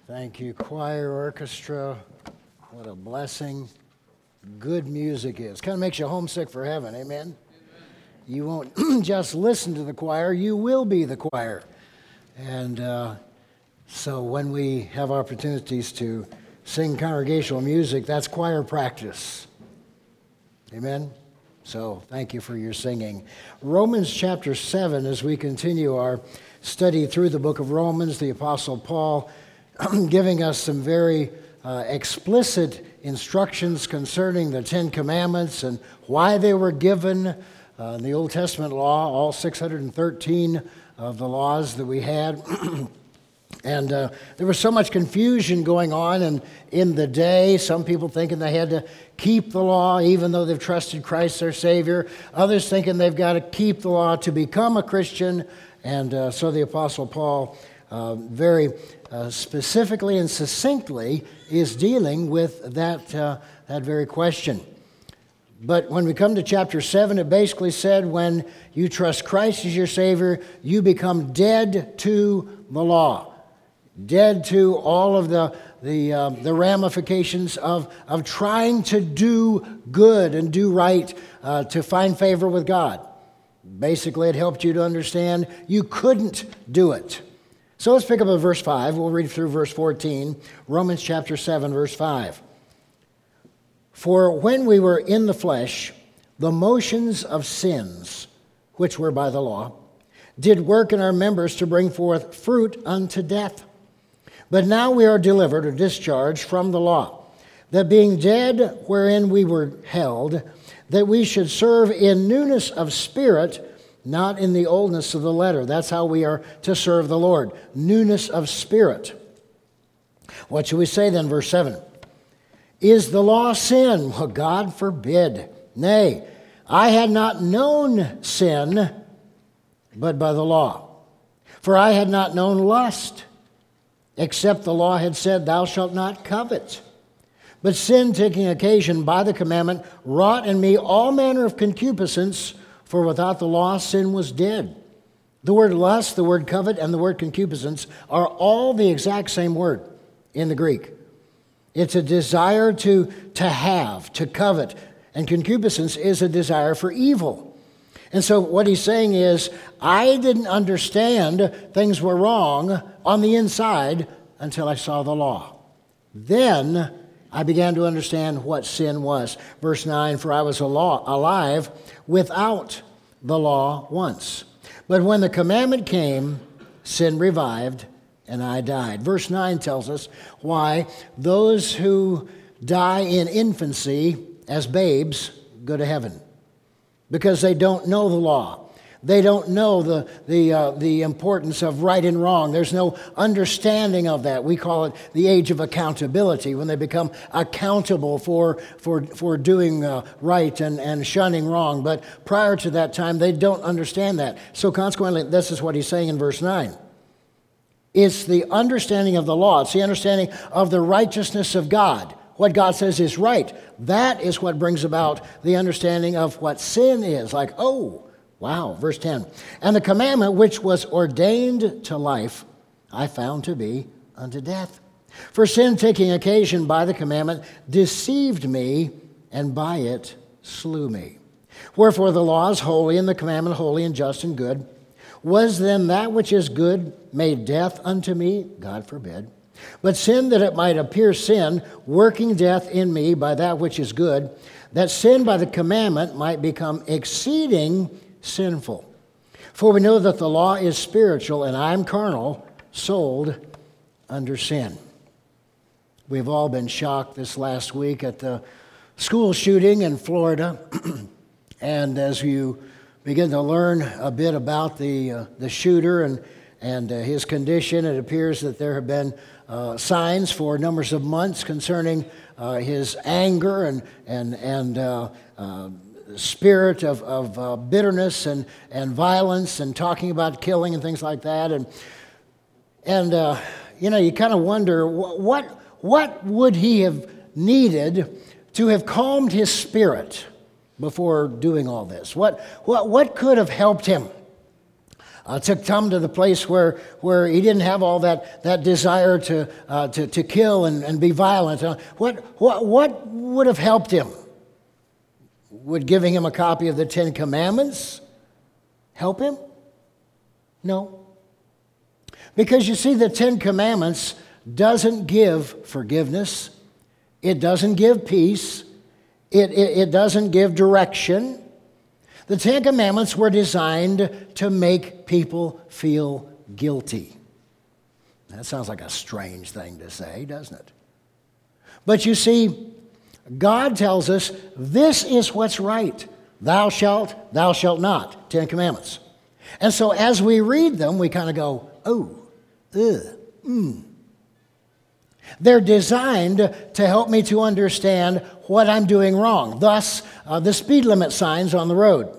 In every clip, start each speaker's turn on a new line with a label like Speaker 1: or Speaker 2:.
Speaker 1: Thank you, choir, orchestra. What a blessing good music is. Kind of makes you homesick for heaven, amen? You won't just listen to the choir, you will be the choir. And so when we have opportunities to sing congregational music, that's choir practice. Amen? So thank you for your singing. Romans chapter 7, as we continue our study through the book of Romans, the Apostle Paul giving us some very explicit instructions concerning the Ten Commandments and why they were given in the Old Testament law, all 613 of the laws that we had. And there was so much confusion going on in the day. Some people thinking they had to keep the law even though they've trusted Christ their Savior. Others thinking they've got to keep the law to become a Christian. And so the Apostle Paul very specifically and succinctly is dealing with that very question. But when we come to chapter 7, it basically said when you trust Christ as your Savior, you become dead to the law, dead to all of the ramifications of trying to do good and do right to find favor with God. Basically, it helped you to understand you couldn't do it. So let's pick up at verse 5. We'll read through verse 14, Romans chapter 7, verse 5. For when we were in the flesh, the motions of sins, which were by the law, did work in our members to bring forth fruit unto death. But now we are delivered or discharged from the law, that being dead wherein we were held, that we should serve in newness of spirit, not in the oldness of the letter. That's how we are to serve the Lord. Newness of spirit. What shall we say then, verse 7? Is the law sin? Well, God forbid. Nay, I had not known sin, but by the law. For I had not known lust, except the law had said, thou shalt not covet. But sin, taking occasion by the commandment, wrought in me all manner of concupiscence, for without the law, sin was dead. The word lust, the word covet, and the word concupiscence are all the exact same word in the Greek. It's a desire to have, to covet, and concupiscence is a desire for evil. And so what he's saying is, I didn't understand things were wrong on the inside until I saw the law. Then I began to understand what sin was. Verse 9, for I was alive without the law once. But when the commandment came, sin revived, and I died. Verse 9 tells us why those who die in infancy as babes go to heaven. Because they don't know the law. They don't know the importance of right and wrong. There's no understanding of that. We call it the age of accountability, when they become accountable for doing right and shunning wrong. But prior to that time, they don't understand that. So consequently, this is what he's saying in verse 9. It's the understanding of the law. It's the understanding of the righteousness of God. What God says is right. That is what brings about the understanding of what sin is. Like, oh, wow, verse 10. And the commandment which was ordained to life, I found to be unto death. For sin, taking occasion by the commandment, deceived me, and by it slew me. Wherefore the law is holy, and the commandment holy and just and good. Was then that which is good made death unto me? God forbid. But sin, that it might appear sin, working death in me by that which is good, that sin by the commandment might become exceeding sinful. For we know that the law is spiritual, and I am carnal, sold under sin. We've all been shocked this last week at the school shooting in Florida. And as you begin to learn a bit about the shooter and his condition, it appears that there have been signs for numbers of months concerning his anger and spirit of bitterness and violence and talking about killing and things like that. And you kind of wonder, what would he have needed to have calmed his spirit before doing all this? What could have helped him? Took Tom to the place where he didn't have all that desire to kill and be violent. What would have helped him? Would giving him a copy of the Ten Commandments help him? No. Because you see, the Ten Commandments doesn't give forgiveness. It doesn't give peace. It doesn't give direction. The Ten Commandments were designed to make people feel guilty. That sounds like a strange thing to say, doesn't it? But you see, God tells us this is what's right. Thou shalt not. Ten Commandments. And so as we read them, we kind of go, oh, They're designed to help me to understand what I'm doing wrong. Thus, the speed limit signs on the road.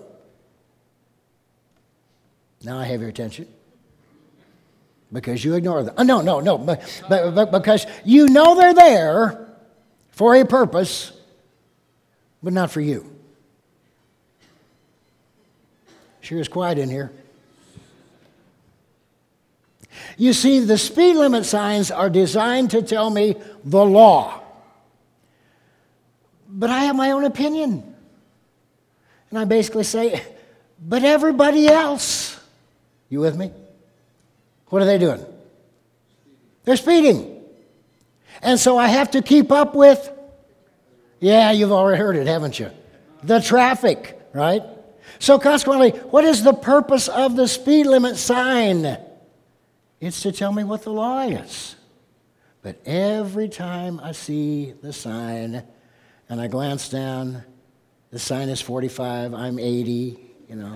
Speaker 1: Now I have your attention. Because you ignore them. No. But because you know they're there for a purpose, but not for you. Sure is quiet in here. You see, the speed limit signs are designed to tell me the law. But I have my own opinion. And I basically say, but everybody else. You with me? What are they doing? They're speeding. And so I have to keep up with, yeah, you've already heard it, haven't you? The traffic, right? So consequently, what is the purpose of the speed limit sign? It's to tell me what the law is. But every time I see the sign and I glance down, the sign is 45, I'm 80, you know.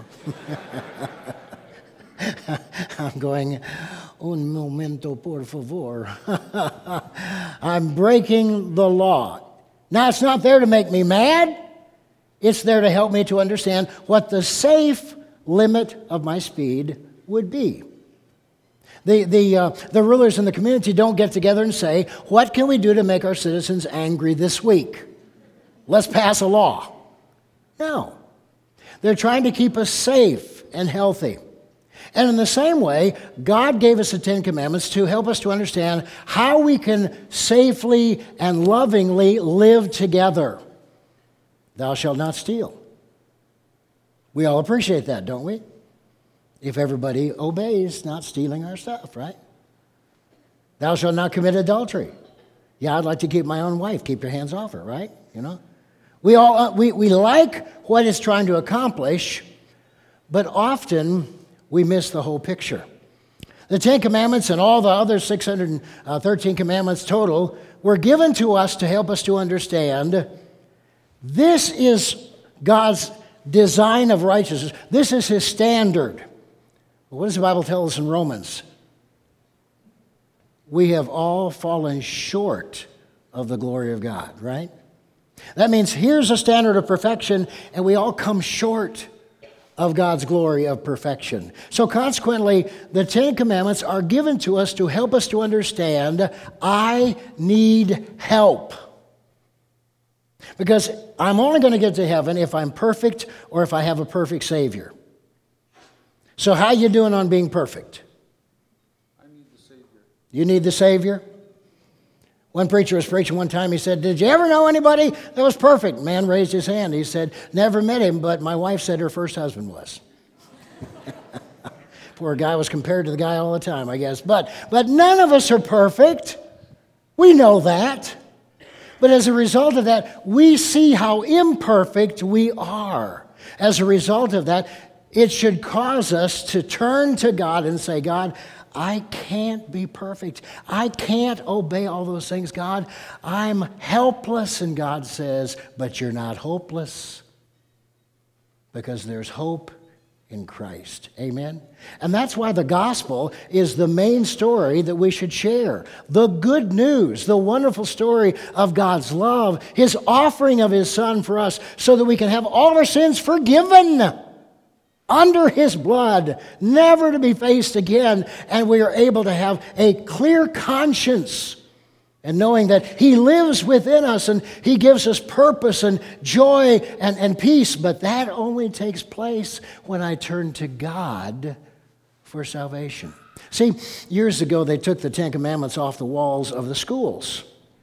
Speaker 1: I'm going, un momento, por favor. I'm breaking the law. Now, it's not there to make me mad. It's there to help me to understand what the safe limit of my speed would be. The rulers in the community don't get together and say, what can we do to make our citizens angry this week? Let's pass a law. No. They're trying to keep us safe and healthy. And in the same way, God gave us the Ten Commandments to help us to understand how we can safely and lovingly live together. Thou shalt not steal. We all appreciate that, don't we? If everybody obeys, not stealing our stuff, right? Thou shalt not commit adultery. Yeah, I'd like to keep my own wife. Keep your hands off her, right? You know, we all we like what it's trying to accomplish, but often we miss the whole picture. The Ten Commandments and all the other 613 commandments total were given to us to help us to understand this is God's design of righteousness. This is His standard. What does the Bible tell us in Romans? We have all fallen short of the glory of God, right? That means here's a standard of perfection, and we all come short of God's glory of perfection. So consequently, the Ten Commandments are given to us to help us to understand I need help. Because I'm only going to get to heaven if I'm perfect or if I have a perfect Savior. So how you doing on being perfect?
Speaker 2: I need the Savior.
Speaker 1: You need the Savior? One preacher was preaching one time. He said, did you ever know anybody that was perfect? Man raised his hand. He said, never met him, but my wife said her first husband was. Poor guy was compared to the guy all the time, I guess. But none of us are perfect. We know that. But as a result of that, we see how imperfect we are. As a result of that, it should cause us to turn to God and say, God, I can't be perfect. I can't obey all those things, God. I'm helpless. And God says, but you're not hopeless, because there's hope in Christ. Amen? And that's why the gospel is the main story that we should share. The good news, the wonderful story of God's love, His offering of His Son for us so that we can have all our sins forgiven under His blood, never to be faced again, and we are able to have a clear conscience and knowing that He lives within us and He gives us purpose and joy and peace. But that only takes place when I turn to God for salvation. See, years ago they took the Ten Commandments off the walls of the schools.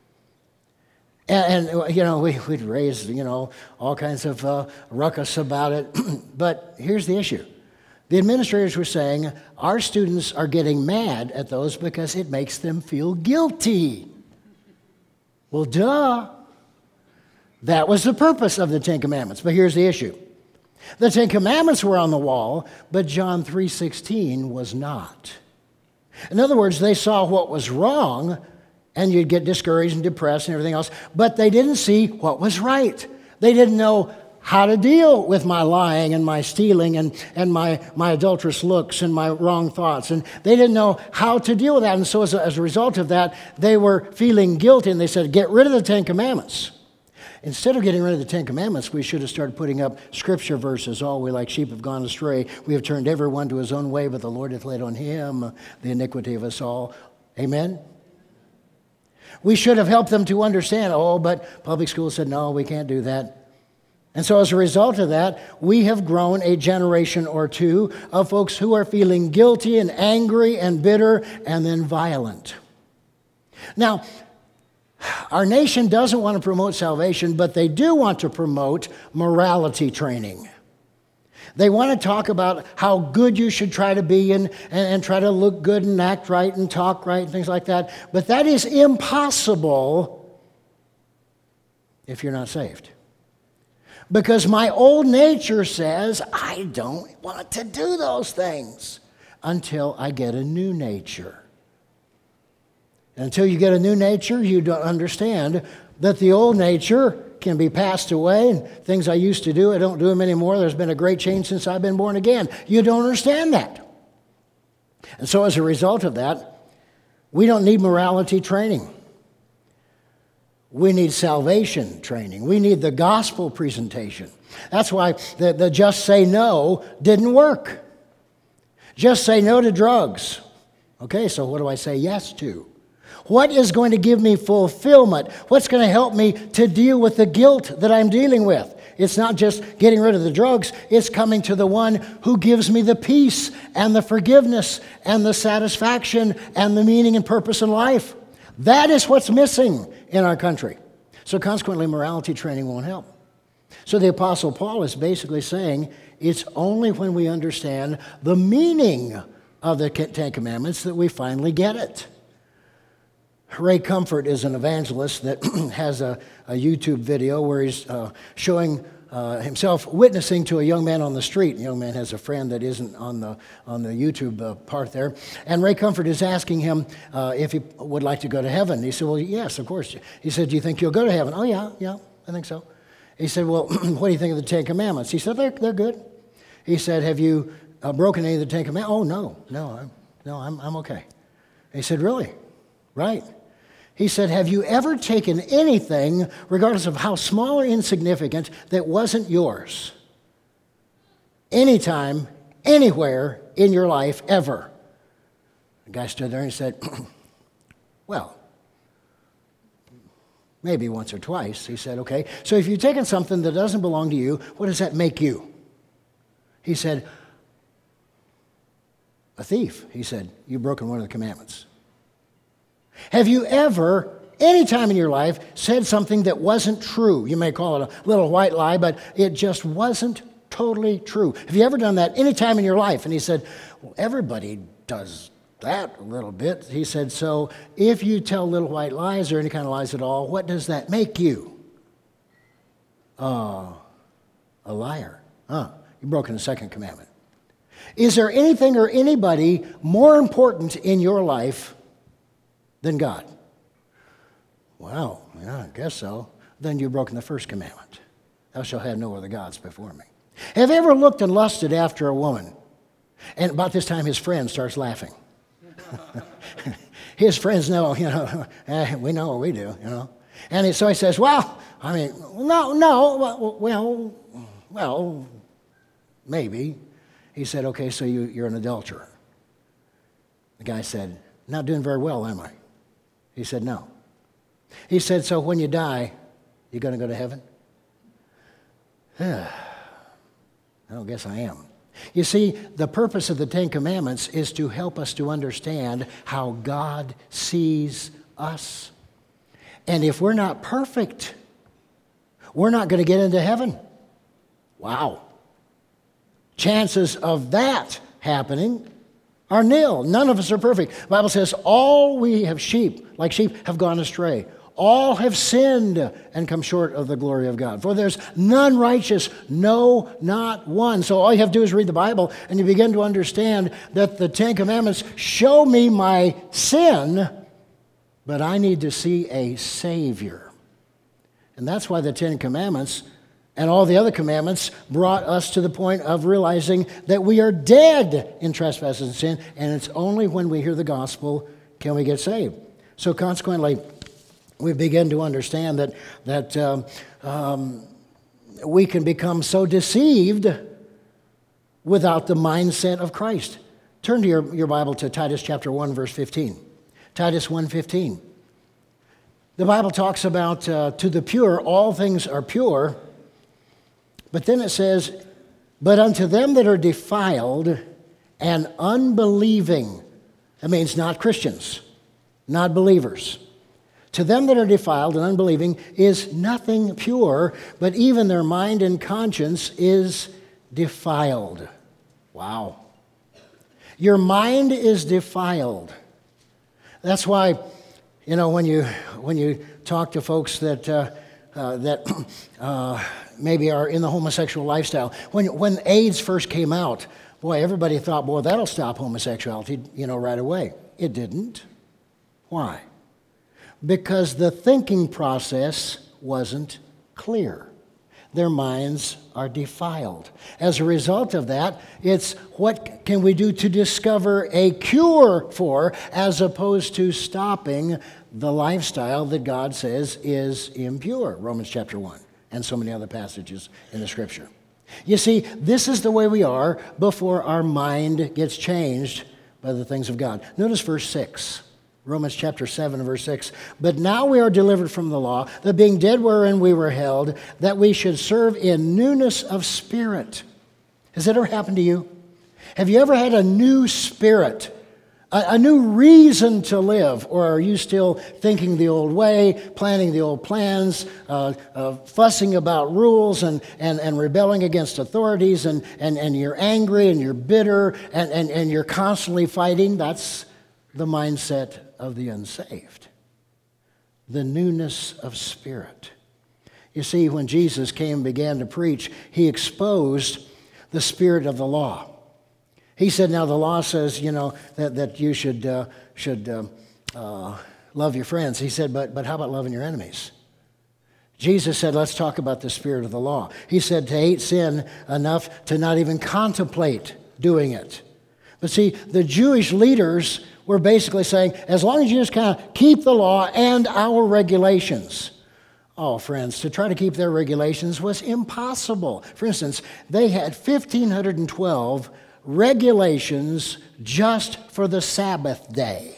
Speaker 1: And we'd raise, all kinds of ruckus about it. But here's the issue. The administrators were saying, our students are getting mad at those because it makes them feel guilty. Well, duh. That was the purpose of the Ten Commandments. But here's the issue. The Ten Commandments were on the wall, but John 3:16 was not. In other words, they saw what was wrong, and you'd get discouraged and depressed and everything else, but they didn't see what was right. They didn't know how to deal with my lying and my stealing and my adulterous looks and my wrong thoughts. And they didn't know how to deal with that. And so as a result of that, they were feeling guilty, and they said, get rid of the Ten Commandments. Instead of getting rid of the Ten Commandments, we should have started putting up scripture verses. All we like sheep have gone astray. We have turned everyone to his own way, but the Lord hath laid on him the iniquity of us all. Amen? We should have helped them to understand, but public schools said, no, we can't do that. And so as a result of that, we have grown a generation or two of folks who are feeling guilty and angry and bitter and then violent. Now, our nation doesn't want to promote salvation, but they do want to promote morality training. They want to talk about how good you should try to be and try to look good and act right and talk right and things like that. But that is impossible if you're not saved. Because my old nature says, I don't want to do those things until I get a new nature. And until you get a new nature, you don't understand that the old nature can be passed away, and things I used to do, I don't do them anymore. There's been a great change since I've been born again. You don't understand that. And so as a result of that, we don't need morality training. We need salvation training. We need the gospel presentation. That's why the just say no didn't work. Just say no to drugs. Okay, so what do I say yes to? What is going to give me fulfillment? What's going to help me to deal with the guilt that I'm dealing with? It's not just getting rid of the drugs. It's coming to the one who gives me the peace and the forgiveness and the satisfaction and the meaning and purpose in life. That is what's missing in our country. So consequently, morality training won't help. So the Apostle Paul is basically saying it's only when we understand the meaning of the Ten Commandments that we finally get it. Ray Comfort is an evangelist that has a YouTube video where he's showing himself witnessing to a young man on the street. The young man has a friend that isn't on the YouTube part there. And Ray Comfort is asking him if he would like to go to heaven. He said, well, yes, of course. He said, do you think you'll go to heaven? Oh, yeah, I think so. He said, well, what do you think of the Ten Commandments? He said, they're good. He said, have you broken any of the Ten Commandments? Oh, no, I'm okay. He said, really? Right. He said, have you ever taken anything, regardless of how small or insignificant, that wasn't yours? Anytime, anywhere in your life, ever? The guy stood there and he said, well, maybe once or twice. He said, okay, so if you've taken something that doesn't belong to you, what does that make you? He said, a thief. He said, you've broken one of the commandments. Have you ever, any time in your life, said something that wasn't true? You may call it a little white lie, but it just wasn't totally true. Have you ever done that any time in your life? And he said, well, everybody does that a little bit. He said, so if you tell little white lies or any kind of lies at all, what does that make you? A liar. You've broken the second commandment. Is there anything or anybody more important in your life than God? Well, yeah, I guess so. Then you've broken the first commandment. Thou shalt have no other gods before me. Have you ever looked and lusted after a woman? And about this time, his friend starts laughing. His friends know, we know what we do, And so he says, well, maybe. He said, okay, so you're an adulterer. The guy said, not doing very well, am I? He said, no. He said, so when you die, you're going to go to heaven? I don't guess I am. You see, the purpose of the Ten Commandments is to help us to understand how God sees us. And if we're not perfect, we're not going to get into heaven. Wow. Chances of that happening are nil. None of us are perfect. The Bible says, all we have like sheep, have gone astray. All have sinned and come short of the glory of God. For there's none righteous, no, not one. So all you have to do is read the Bible, and you begin to understand that the Ten Commandments show me my sin, but I need to see a Savior. And that's why the Ten Commandments and all the other commandments brought us to the point of realizing that we are dead in trespasses and sin, and it's only when we hear the gospel can we get saved. So consequently, we begin to understand that we can become so deceived without the mindset of Christ. Turn to your Bible to Titus chapter 1, verse 15. Titus 1:15. The Bible talks about to the pure, all things are pure. But then it says, but unto them that are defiled and unbelieving, that means not Christians, not believers. To them that are defiled and unbelieving is nothing pure, but even their mind and conscience is defiled. Wow. Your mind is defiled. That's why, when you talk to folks that maybe are in the homosexual lifestyle. When AIDS first came out, boy, everybody thought, boy, that'll stop homosexuality, right away. It didn't. Why? Because the thinking process wasn't clear. Their minds are defiled. As a result of that, it's what can we do to discover a cure for, as opposed to stopping the lifestyle that God says is impure. Romans chapter 1, and so many other passages in the Scripture. You see, this is the way we are before our mind gets changed by the things of God. Notice verse 6. Romans chapter 7, verse 6. But now we are delivered from the law, that being dead wherein we were held, that we should serve in newness of spirit. Has that ever happened to you? Have you ever had a new spirit? A new reason to live? Or are you still thinking the old way, planning the old plans, fussing about rules and rebelling against authorities, and you're angry and you're bitter and you're constantly fighting? That's the mindset of the unsaved. The newness of spirit. You see, when Jesus came and began to preach, he exposed the spirit of the law. He said, now the law says, that you should love your friends. He said, but how about loving your enemies? Jesus said, let's talk about the spirit of the law. He said to hate sin enough to not even contemplate doing it. But see, the Jewish leaders were basically saying, as long as you just kind of keep the law and our regulations. Oh, friends, to try to keep their regulations was impossible. For instance, they had 1,512 regulations just for the Sabbath day.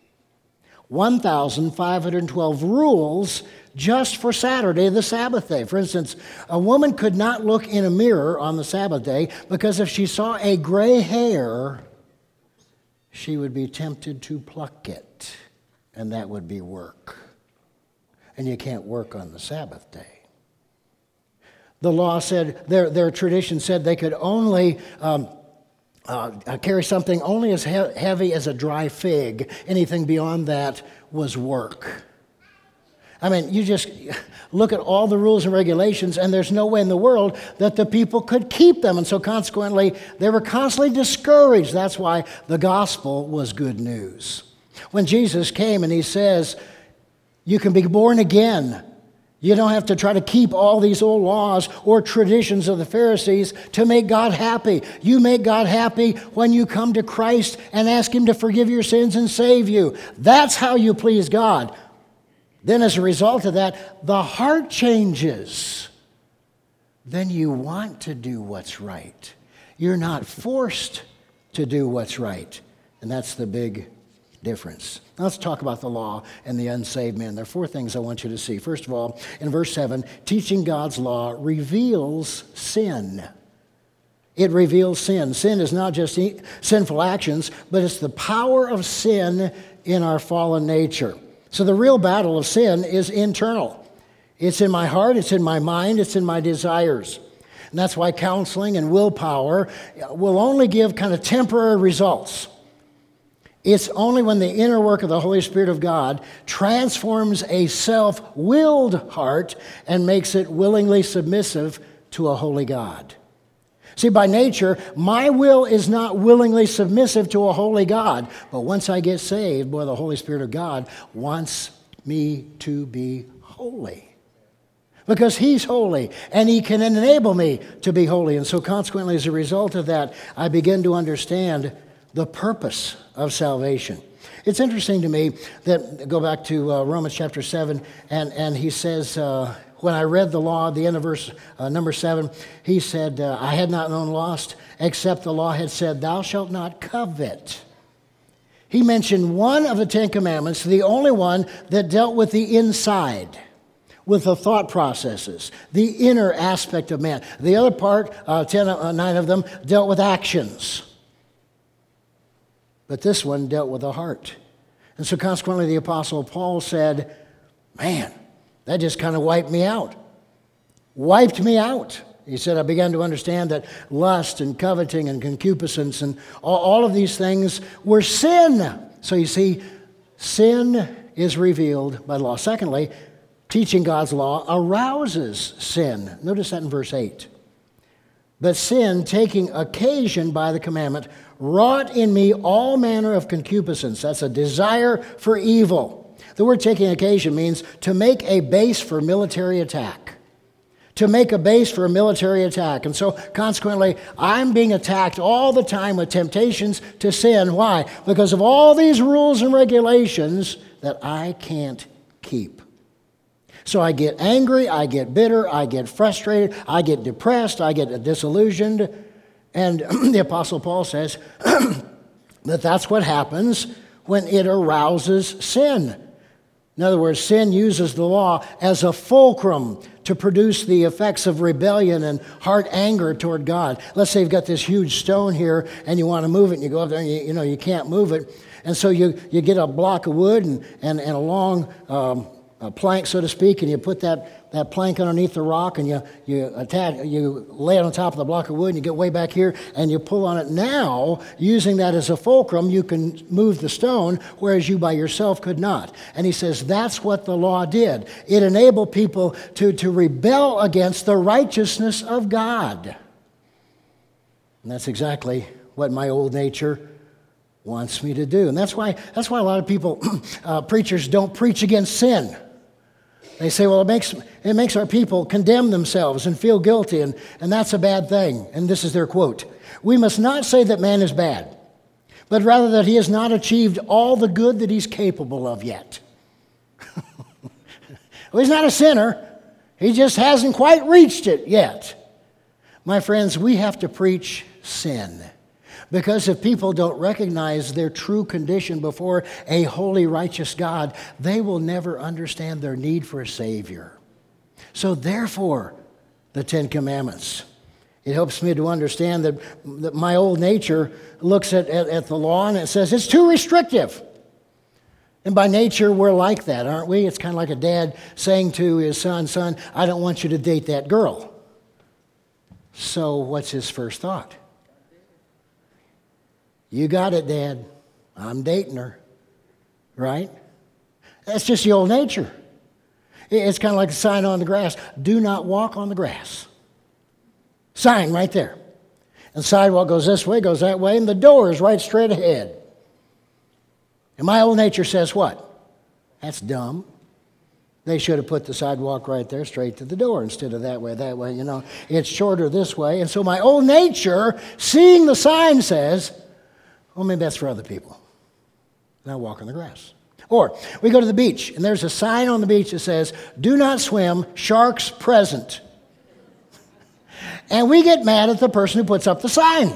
Speaker 1: 1,512 rules just for Saturday, the Sabbath day. For instance, a woman could not look in a mirror on the Sabbath day because if she saw a gray hair, she would be tempted to pluck it, and that would be work. And you can't work on the Sabbath day. The law said, their tradition said they could only carry something only as heavy as a dry fig. Anything beyond that was work. I mean, you just look at all the rules and regulations, and there's no way in the world that the people could keep them. And so consequently, they were constantly discouraged. That's why the gospel was good news. When Jesus came and he says, you can be born again. You don't have to try to keep all these old laws or traditions of the Pharisees to make God happy. You make God happy when you come to Christ and ask him to forgive your sins and save you. That's how you please God. Then as a result of that, the heart changes. Then you want to do what's right. You're not forced to do what's right. And that's the big difference. Now let's talk about the law and the unsaved man. There are four things I want you to see. First of all, in verse 7, teaching God's law reveals sin. It reveals sin. Sin is not just sinful actions, but it's the power of sin in our fallen nature. So the real battle of sin is internal. It's in my heart, it's in my mind, it's in my desires. And that's why counseling and willpower will only give kind of temporary results. It's only when the inner work of the Holy Spirit of God transforms a self-willed heart and makes it willingly submissive to a holy God. See, by nature, my will is not willingly submissive to a holy God. But once I get saved, boy, the Holy Spirit of God wants me to be holy. Because He's holy, and He can enable me to be holy. And so consequently, as a result of that, I begin to understand the purpose of salvation. It's interesting to me that, go back to Romans chapter 7, and he says, when I read the law, the end of verse number 7, he said, I had not known lust, except the law had said, thou shalt not covet. He mentioned one of the Ten Commandments, the only one that dealt with the inside, with the thought processes, the inner aspect of man. The other part, 9 of them, dealt with actions. But this one dealt with the heart. And so consequently, the Apostle Paul said, man, that just kind of wiped me out. Wiped me out. He said, I began to understand that lust and coveting and concupiscence and all of these things were sin. So you see, sin is revealed by law. Secondly, teaching God's law arouses sin. Notice that in verse 8. But sin, taking occasion by the commandment, wrought in me all manner of concupiscence. That's a desire for evil. The word taking occasion means to make a base for military attack. To make a base for a military attack. And so, consequently, I'm being attacked all the time with temptations to sin. Why? Because of all these rules and regulations that I can't keep. So I get angry, I get bitter, I get frustrated, I get depressed, I get disillusioned. And the Apostle Paul says that that's what happens when it arouses sin. In other words, sin uses the law as a fulcrum to produce the effects of rebellion and heart anger toward God. Let's say you've got this huge stone here and you want to move it, and you go up there and you can't move it. And so you get a block of wood and a long plank, so to speak, and you put that plank underneath the rock, and you lay it on top of the block of wood, and you get way back here, and you pull on it. Now, using that as a fulcrum, you can move the stone, whereas you by yourself could not. And he says that's what the law did. It enabled people to rebel against the righteousness of God. And that's exactly what my old nature wants me to do. And that's why a lot of people, preachers, don't preach against sin. They say, well, it makes our people condemn themselves and feel guilty, and that's a bad thing. And this is their quote. We must not say that man is bad, but rather that he has not achieved all the good that he's capable of yet. Well, he's not a sinner. He just hasn't quite reached it yet. My friends, we have to preach sin. Because if people don't recognize their true condition before a holy, righteous God, they will never understand their need for a Savior. So therefore, the Ten Commandments. It helps me to understand that my old nature looks at the law and it says it's too restrictive. And by nature, we're like that, aren't we? It's kind of like a dad saying to his son, I don't want you to date that girl. So what's his first thought? You got it, Dad. I'm dating her. Right? That's just the old nature. It's kind of like a sign on the grass. Do not walk on the grass. Sign right there. And the sidewalk goes this way, goes that way, and the door is right straight ahead. And my old nature says what? That's dumb. They should have put the sidewalk right there straight to the door instead of that way. It's shorter this way. And so my old nature, seeing the sign, says, well, maybe that's for other people. And I walk on the grass. Or we go to the beach, and there's a sign on the beach that says, do not swim, sharks present. And we get mad at the person who puts up the sign.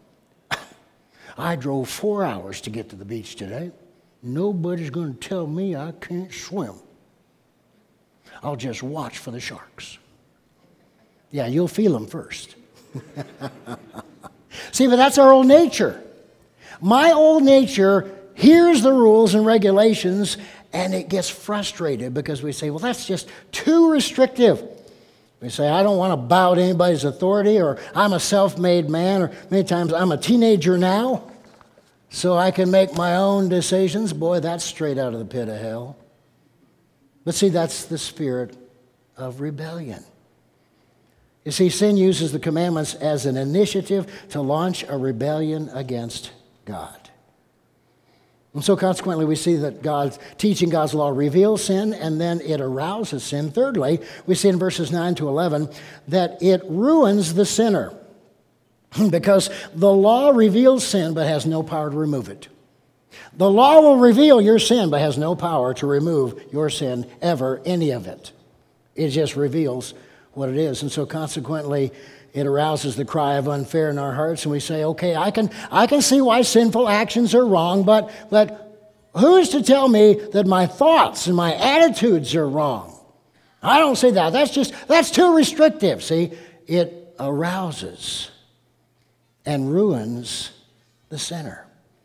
Speaker 1: I drove 4 hours to get to the beach today. Nobody's going to tell me I can't swim. I'll just watch for the sharks. Yeah, you'll feel them first. See, but that's our old nature. My old nature hears the rules and regulations, and it gets frustrated because we say, well, that's just too restrictive. We say, I don't want to bow to anybody's authority, or I'm a self-made man, or many times I'm a teenager now, so I can make my own decisions. Boy, that's straight out of the pit of hell. But see, that's the spirit of rebellion. You see, sin uses the commandments as an initiative to launch a rebellion against God. And so consequently, we see that teaching God's law reveals sin, and then it arouses sin. Thirdly, we see in verses 9 to 11 that it ruins the sinner because the law reveals sin but has no power to remove it. The law will reveal your sin but has no power to remove your sin ever, any of it. It just reveals what it is. And so consequently, it arouses the cry of unfair in our hearts, and we say, okay, I can see why sinful actions are wrong, but who is to tell me that my thoughts and my attitudes are wrong? I don't say that. That's too restrictive. See, it arouses and ruins the sinner.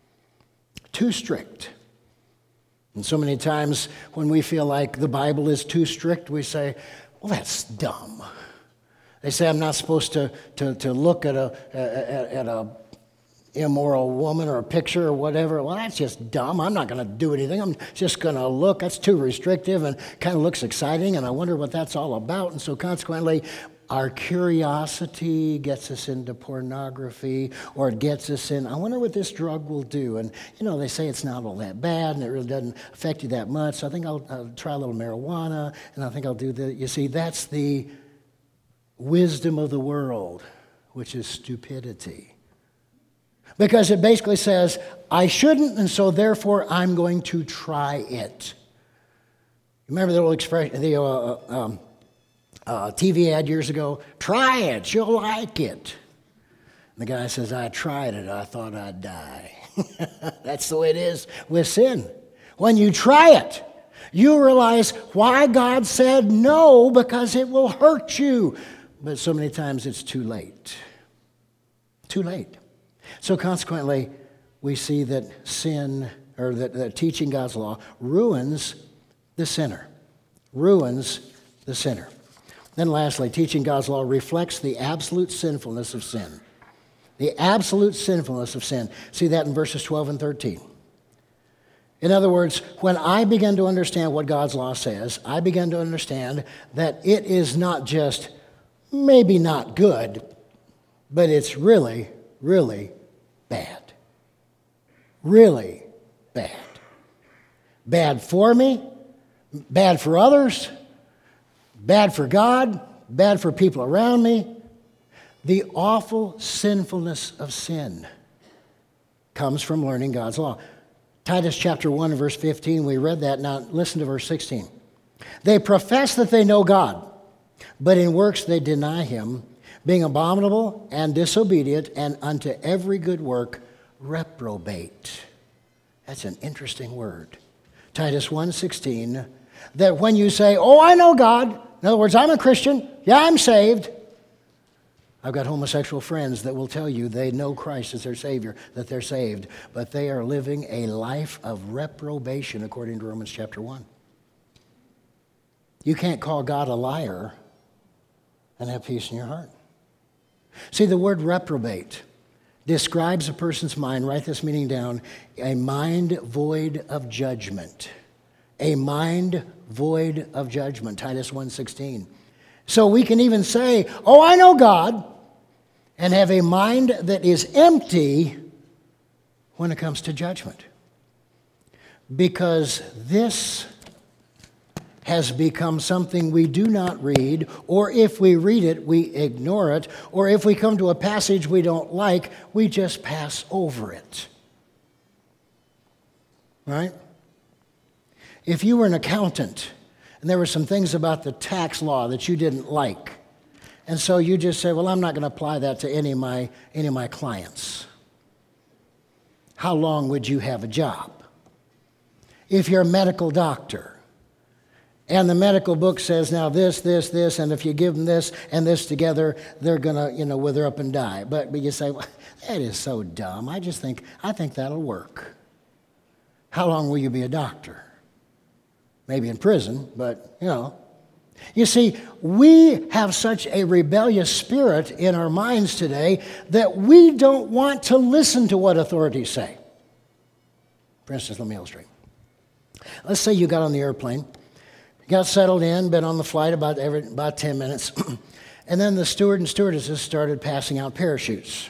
Speaker 1: Too strict. And so many times when we feel like the Bible is too strict, we say, well, that's dumb. They say I'm not supposed to look at a immoral woman or a picture or whatever. Well, that's just dumb. I'm not going to do anything. I'm just going to look. That's too restrictive and kind of looks exciting, and I wonder what that's all about. And so consequently, our curiosity gets us into pornography, or it gets us in, I wonder what this drug will do. And, they say it's not all that bad, and it really doesn't affect you that much. So I think I'll try a little marijuana, and I think I'll do the, you see, that's the wisdom of the world, which is stupidity. Because it basically says, I shouldn't, and so therefore I'm going to try it. Remember the old expression, the TV ad years ago? Try it, you'll like it. And the guy says, I tried it, I thought I'd die. That's the way it is with sin. When you try it, you realize why God said no, because it will hurt you. But so many times it's too late. Too late. So consequently, we see that sin, or that teaching God's law, ruins the sinner. Ruins the sinner. Then lastly, teaching God's law reflects the absolute sinfulness of sin. The absolute sinfulness of sin. See that in verses 12 and 13. In other words, when I begin to understand what God's law says, I begin to understand that it is not just maybe not good, but it's really, really bad. Really bad. Bad for me, bad for others, bad for God, bad for people around me. The awful sinfulness of sin comes from learning God's law. Titus chapter 1, verse 15, we read that. Now listen to verse 16. They profess that they know God, but in works they deny him, being abominable and disobedient, and unto every good work reprobate. That's an interesting word. Titus 1:16, that when you say, oh, I know God, in other words, I'm a Christian, yeah, I'm saved. I've got homosexual friends that will tell you they know Christ as their Savior, that they're saved, but they are living a life of reprobation according to Romans chapter 1. You can't call God a liar and have peace in your heart. See, the word reprobate describes a person's mind, write this meaning down, a mind void of judgment. A mind void of judgment, Titus 1:16. So we can even say, oh, I know God, and have a mind that is empty when it comes to judgment. Because this has become something we do not read, or if we read it, we ignore it, or if we come to a passage we don't like, we just pass over it. Right? If you were an accountant and there were some things about the tax law that you didn't like, and so you just say, well, I'm not going to apply that to any of my clients. How long would you have a job? If you're a medical doctor And the medical book says now this, and if you give them this and this together, they're going to, wither up and die. But you say, well, that is so dumb. I think that'll work. How long will you be a doctor? Maybe in prison, but, You see, we have such a rebellious spirit in our minds today that we don't want to listen to what authorities say. For instance, let me illustrate. Let's say you got on the airplane, got settled in, been on the flight about 10 minutes, and then the steward and stewardesses started passing out parachutes.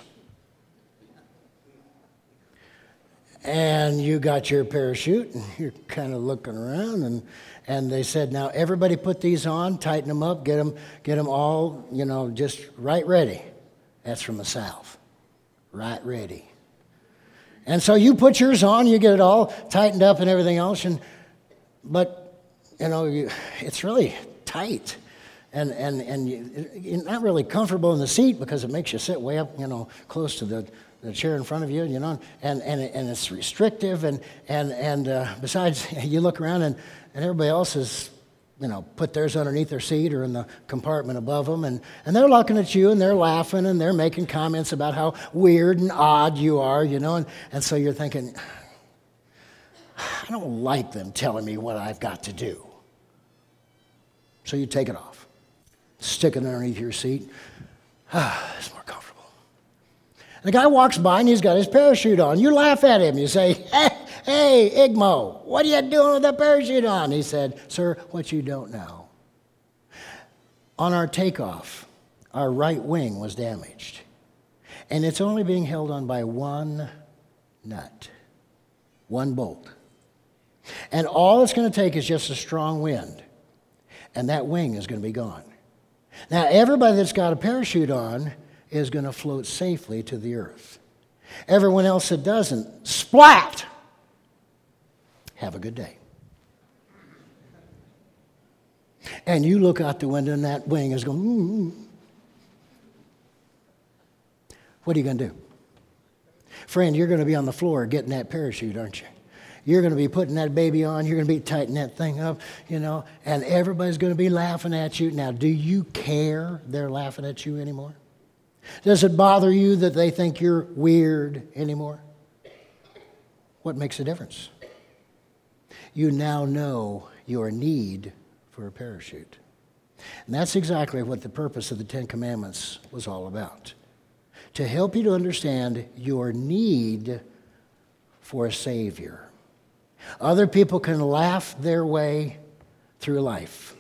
Speaker 1: And you got your parachute, and you're kind of looking around, and they said, now everybody put these on, tighten them up, get them all, just right ready. That's from the South. Right ready. And so you put yours on, you get it all tightened up and everything else, but it's really tight. And you're not really comfortable in the seat because it makes you sit way up, close to the chair in front of you, and it's restrictive, and besides, you look around and everybody else has, put theirs underneath their seat or in the compartment above them, and they're looking at you, and they're laughing, and they're making comments about how weird and odd you are, and so you're thinking, I don't like them telling me what I've got to do. So you take it off, stick it underneath your seat. It's more comfortable. The guy walks by and he's got his parachute on. You laugh at him. You say, hey, Igmo, what are you doing with that parachute on? He said, sir, what you don't know. On our takeoff, our right wing was damaged. And it's only being held on by one nut, one bolt. And all it's going to take is just a strong wind. And that wing is going to be gone. Now, everybody that's got a parachute on is going to float safely to the earth. Everyone else that doesn't, splat! Have a good day. And you look out the window and that wing is going, What are you going to do? Friend, you're going to be on the floor getting that parachute, aren't you? You're going to be putting that baby on. You're going to be tightening that thing up, and everybody's going to be laughing at you. Now, do you care they're laughing at you anymore? Does it bother you that they think you're weird anymore? What makes a difference? You now know your need for a parachute. And that's exactly what the purpose of the Ten Commandments was all about. To help you to understand your need for a Savior. Other people can laugh their way through life,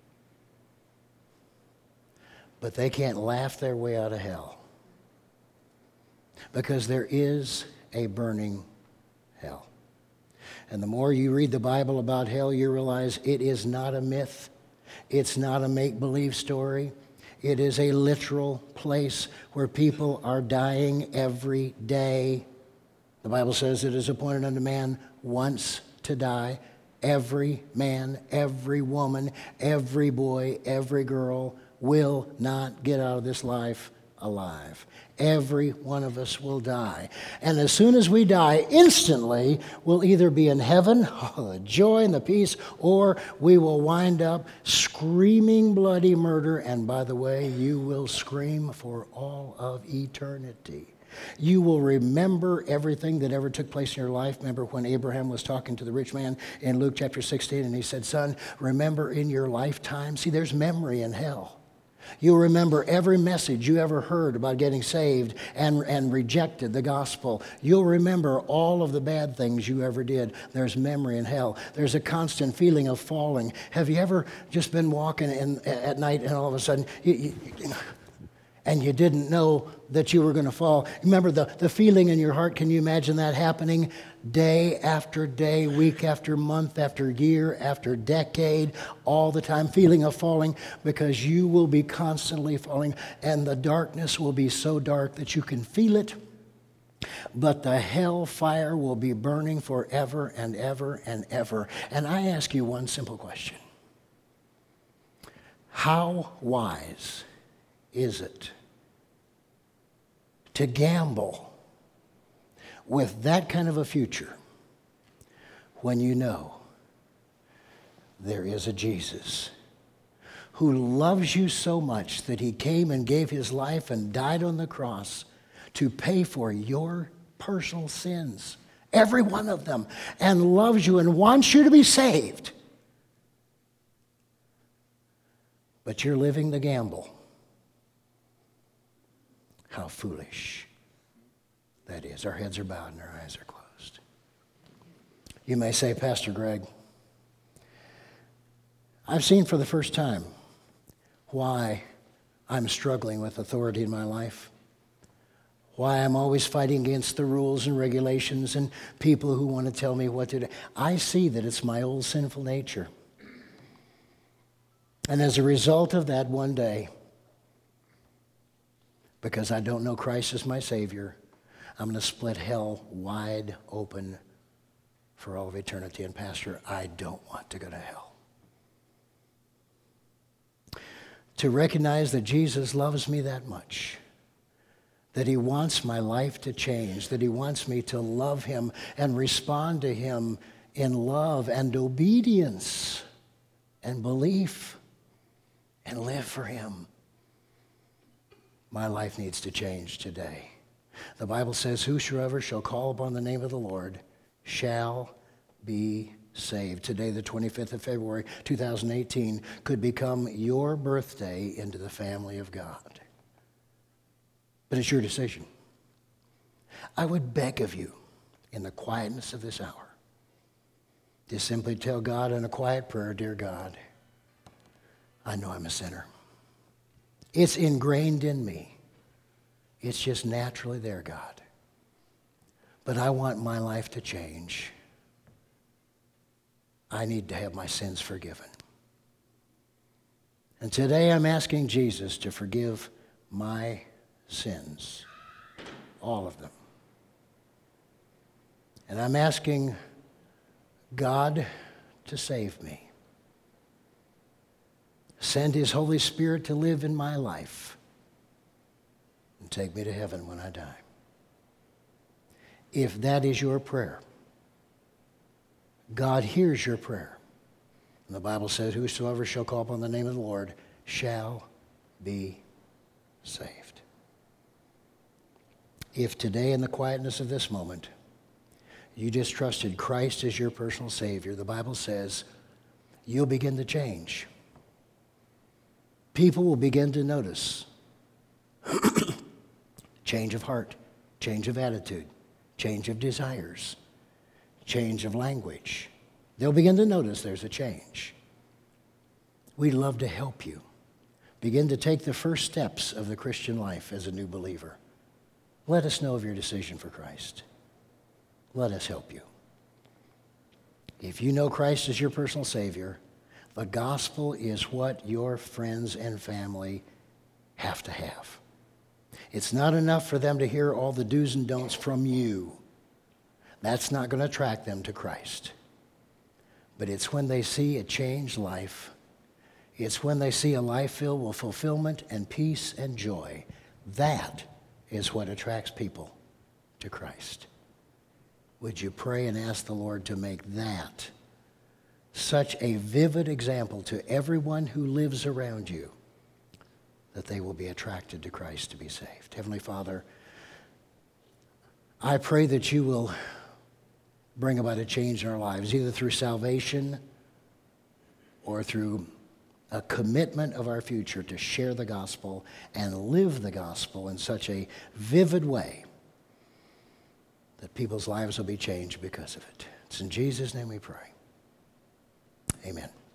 Speaker 1: but they can't laugh their way out of hell, because there is a burning hell. And the more you read the Bible about hell, you realize it is not a myth. It's not a make-believe story. It is a literal place where people are dying every day. The Bible says it is appointed unto man once to die. Every man, every woman, every boy, every girl will not get out of this life alive. Every one of us will die. And as soon as we die, instantly, we'll either be in heaven, the joy and the peace, or we will wind up screaming bloody murder. And by the way, you will scream for all of eternity. You will remember everything that ever took place in your life. Remember when Abraham was talking to the rich man in Luke chapter 16, and he said, son, remember in your lifetime. See, there's memory in hell. You'll remember every message you ever heard about getting saved and rejected the gospel. You'll remember all of the bad things you ever did. There's memory in hell. There's a constant feeling of falling. Have you ever just been walking at night and all of a sudden, and you didn't know that you were going to fall? Remember the feeling in your heart? Can you imagine that happening day after day, week after month, after year, after decade, all the time, feeling of falling, because you will be constantly falling, and the darkness will be so dark that you can feel it, but the hell fire will be burning forever and ever and ever. And I ask you one simple question. How wise is it to gamble with that kind of a future when you know there is a Jesus who loves you so much that he came and gave his life and died on the cross to pay for your personal sins, every one of them, and loves you and wants you to be saved. But you're living the gamble. How foolish that is. Our heads are bowed and our eyes are closed. You may say, Pastor Greg, I've seen for the first time why I'm struggling with authority in my life, why I'm always fighting against the rules and regulations and people who want to tell me what to do. I see that it's my old sinful nature. And as a result of that, one day, because I don't know Christ as my Savior, I'm going to split hell wide open for all of eternity. And Pastor, I don't want to go to hell. To recognize that Jesus loves me that much, that he wants my life to change, that he wants me to love him and respond to him in love and obedience and belief and live for him. My life needs to change today. The Bible says, whosoever shall call upon the name of the Lord shall be saved. Today, the 25th of February, 2018, could become your birthday into the family of God. But it's your decision. I would beg of you, in the quietness of this hour, to simply tell God in a quiet prayer, dear God, I know I'm a sinner. It's ingrained in me. It's just naturally there, God. But I want my life to change. I need to have my sins forgiven. And today I'm asking Jesus to forgive my sins, all of them. And I'm asking God to save me. Send his Holy Spirit to live in my life and take me to heaven when I die. If that is your prayer, God hears your prayer. And the Bible says, whosoever shall call upon the name of the Lord shall be saved. If today, in the quietness of this moment, you just trusted Christ as your personal Savior, the Bible says you'll begin to change. People will begin to notice change of heart, change of attitude, change of desires, change of language. They'll begin to notice there's a change. We'd love to help you begin to take the first steps of the Christian life as a new believer. Let us know of your decision for Christ. Let us help you. If you know Christ as your personal Savior, the gospel is what your friends and family have to have. It's not enough for them to hear all the do's and don'ts from you. That's not going to attract them to Christ. But it's when they see a changed life, it's when they see a life filled with fulfillment and peace and joy. That is what attracts people to Christ. Would you pray and ask the Lord to make that such a vivid example to everyone who lives around you that they will be attracted to Christ to be saved? Heavenly Father, I pray that you will bring about a change in our lives, either through salvation or through a commitment of our future to share the gospel and live the gospel in such a vivid way that people's lives will be changed because of it. It's in Jesus' name we pray. Amen.